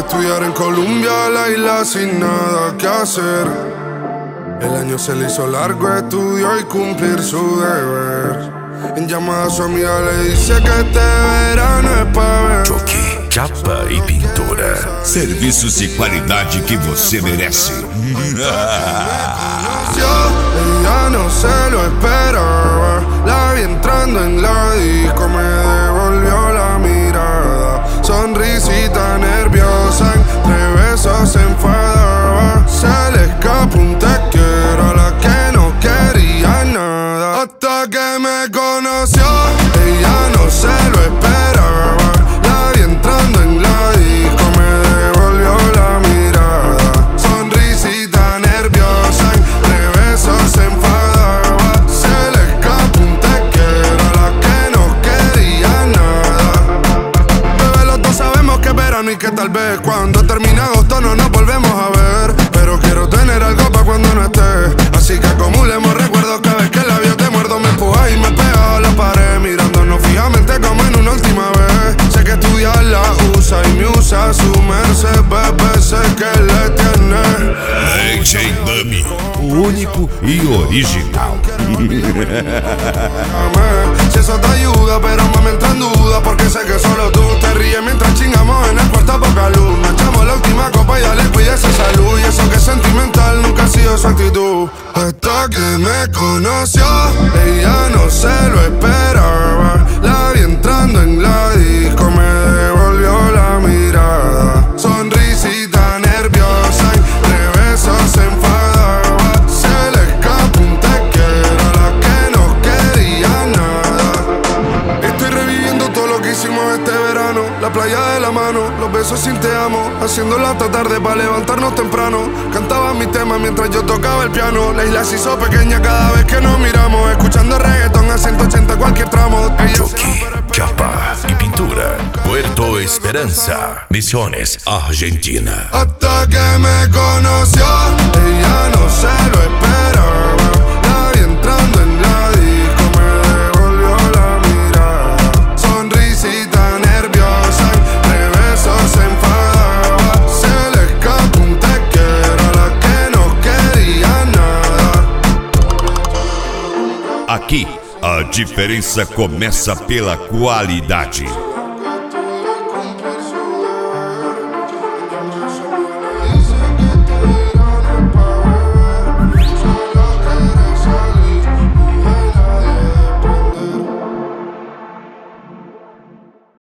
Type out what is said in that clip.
estudiar en Colombia, la isla sin nada que hacer. El año se le hizo largo, estudió y cumplir su deber. En llamada a su amiga le dice que este verano es pa' ver. Choque, chapa e pintura. Serviços de qualidade que você merece. Ella no se lo esperaba. La vi entrando en la disco, me devolvió la mirada. Sonrisita nerviosa, entre besos se enfadaba. Se le escapó un te quiero a la que no quería nada. Hasta que me conoció, ella no se lo esperaba. La vi entrando en la disco, me devolvió la mirada. Sonrisita nerviosa, entre besos se enfadaba. Se le escapó un te quiero a la que no quería nada. Bebé, los dos sabemos que es verano y que tal vez cuando termine agosto no nos volvemos a ver. Pero quiero tener algo pa' cuando no esté. Así que acumulemos recuerdos cada vez que el labio te muerdo. Me empuja y me pega a la pared, mirándonos fijamente como en una última vez. Sé que estudiar la usa y me usa su merced, bebé, sé que le tiene. AJ Dummy, o único e original. Si eso te ayuda, pero más me entra en duda, porque sé que solo tú te ríes mientras chingamos en el cuarto a poca luz. Nos echamos la última copa y ya le cuide esa salud. Y eso que es sentimental nunca ha sido su actitud. Hasta que me conoció, ella no se lo esperaba. La vi entrando en la disco, me devolvió la mirada. Sonrisita nerviosa, entre besos se enfadaba. Se le escapó un te quiero a la que no quería nada. Estoy reviviendo todo lo que hicimos este verano. La playa de la mano, los besos sin te amo. Haciéndolo hasta tarde para levantarnos temprano. Cantaba mi tema mientras yo tocaba el piano. La isla se hizo pequeña cada vez que nos miramos. Escuchando reggaetón a 180 cualquier tramo. Choque, chapa y pintura. Puerto Esperanza, Misiones, Argentina. Hasta que me conoció, ella no se lo esperaba. La vi entrando en la disco, me devolvió la mirada. Sonrisita nerviosa, entre besos se enfadaba. Se le escapó un te quiero a la que no quería nada. Aqui, a diferença começa pela qualidade.